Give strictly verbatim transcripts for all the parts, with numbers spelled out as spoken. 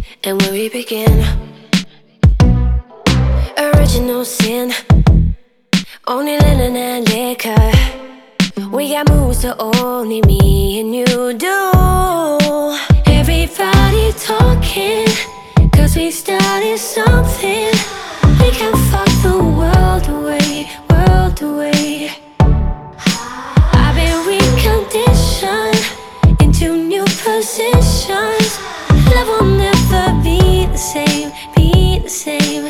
And where we begin, original sin, only linen and liquor. We got moves that only me and you do. Everybody talking, cause we started something. We can fuck the world away, world away. I've been reconditioned into new positions. Love will never be the same, be the same.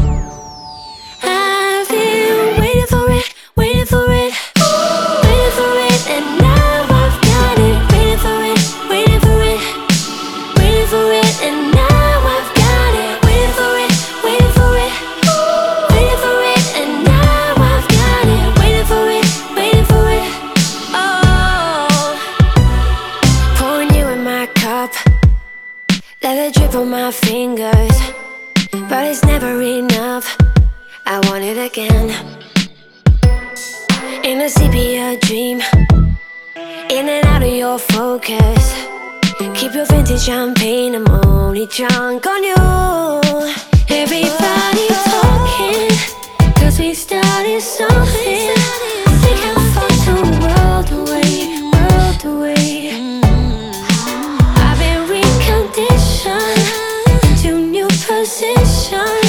I've been waiting for it, waiting for it, waiting for it, and now I've got it. Waiting for it, waiting for it, waiting for it, and now I've got it. Waiting for it, waiting for it, waiting for it, and now I've got it. Waiting for it, waiting for it. Oh, pouring you in my cup, let it drip on my fingers, but it's never enough. I want it again. In a sepia dream, in and out of your focus. Keep your vintage champagne, I'm only drunk on you. Everybody talking, cause we started something. We can fuck the world away, world away. I've been reconditioned into new positions.